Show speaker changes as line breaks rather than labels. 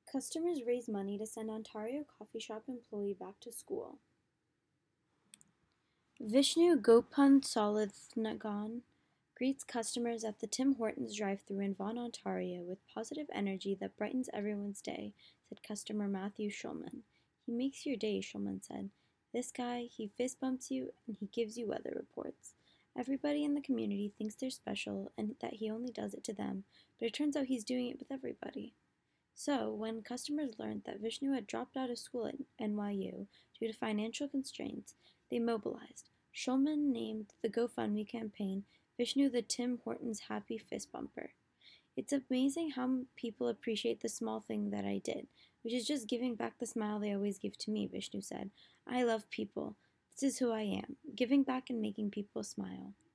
Customers raise money to send Ontario coffee shop employee back to school. Vishnu Gopansalathnanagan greets customers at the Tim Hortons drive-thru in Vaughan, Ontario with positive energy that brightens everyone's day, said customer Matthew Schulman. He makes your day, Schulman said. This guy, he fist bumps you and he gives you weather reports. Everybody in the community thinks they're special and that he only does it to them, but it turns out he's doing it with everybody. So, when customers learned that Vishnu had dropped out of school at NYU due to financial constraints, they mobilized. Schulman named the GoFundMe campaign Vishnu the Tim Hortons Happy Fist Bumper. It's amazing how people appreciate the small thing that I did, which is just giving back the smile they always give to me, Vishnu said. I love people. This is who I am, giving back and making people smile.